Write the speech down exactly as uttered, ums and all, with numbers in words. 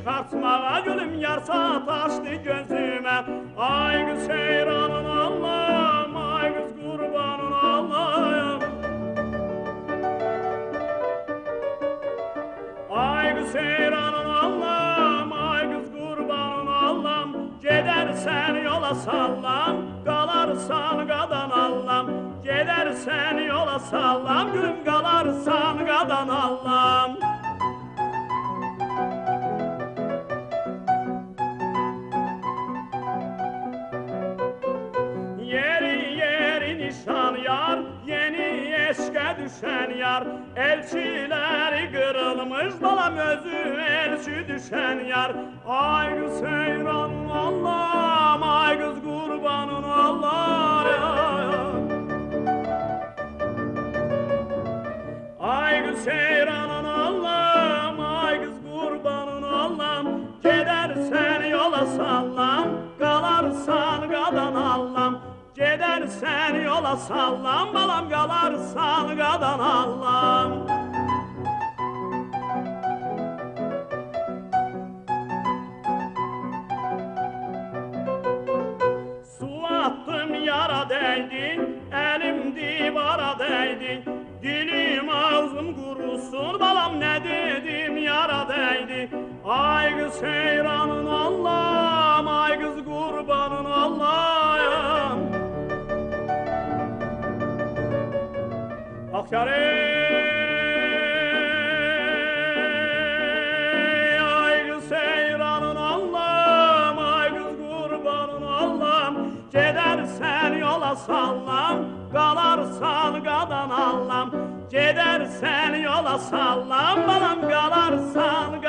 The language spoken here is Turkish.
Çıkartmağa gülüm yar sataştı gözüme. Ay kız seyranın Allah'ım, ay kız kurbanın Allah'ım. Ay kız seyranın Allah'ım, ay kız kurbanın Allah'ım. Gidersen yola sallam, kalarsan qadan allam. Gidersen yola sallam, gülüm kalarsan qadan allam. Yeri yeri nişan yar, yeni eşke düşen yar. Elçileri kırılmış balam, özü elçi düşen yar. Ay kız seyranın Allah'ım, ay kız kurbanın Allah'ım. Ay kız seyranın Allah'ım, ay kız kurbanın Allah'ım. Gidersen yola sallam, kalarsan qadan allam. Gidersen yola sallam, balam kalarsan qadan allam. Su attım yara değdi, elim divara değdi. Dilim ağzım kurusun, balam ne dedim yara değdi. Ay kız seyranın Allah'ım, ay kız kurbanın Allah'ım. Ak yarey, ay kız seyranın Allah'ım, ay kız kurbanın Allah'ım. Gidersen yola sallam, kalarsan qadan allam. Gidersen yola sallam, balam kalarsan